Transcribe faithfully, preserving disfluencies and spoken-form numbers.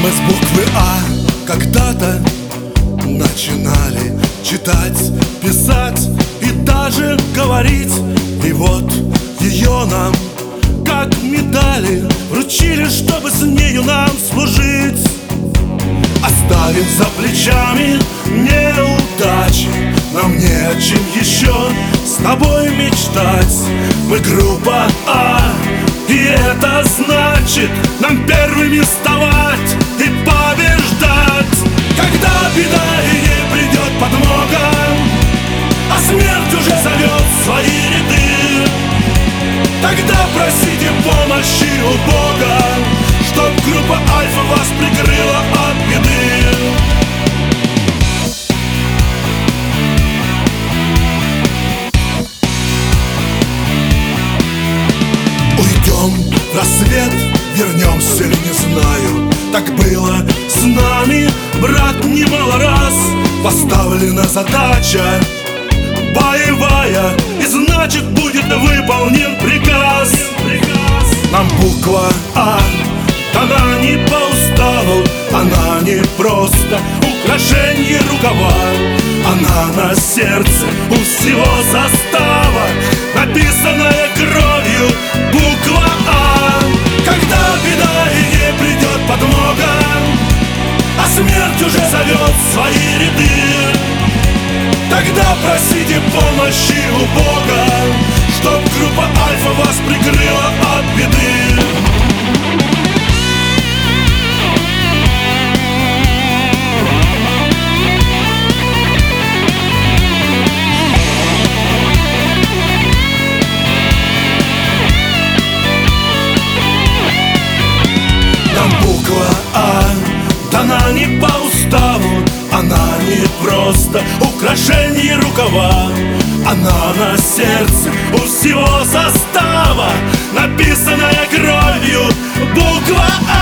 Мы с буквы А когда-то начинали читать, писать и даже говорить. И вот ее нам, как медали, вручили, чтобы с нею нам служить. Оставив за плечами неудачи, нам не о чем еще с тобой мечтать. Мы группа А, и это значит нам первыми вставать и побеждать. Когда беда и не придет подмога, а смерть уже зовет свои ряды, тогда просите помощи у Бога, чтоб группа Альфа вас прикрыла от беды. Уйдем в рассвет, вернемся ли, не знаю. Так было с нами, брат, немало раз. Поставлена задача боевая, и значит будет выполнен приказ. Нам буква А дана не по уставу, она не просто украшение рукава. Она на сердце у всего состава, написанная кровью буква А. Когда беда и не придет подмога, а смерть уже зовет свои ряды, тогда просите помощи у Бога, чтоб группа Альфа вас прикрыла от беды. Нам буква А дана не по уставу, она не просто украшение рукава. Она на сердце у всего состава, написанная кровью буква А.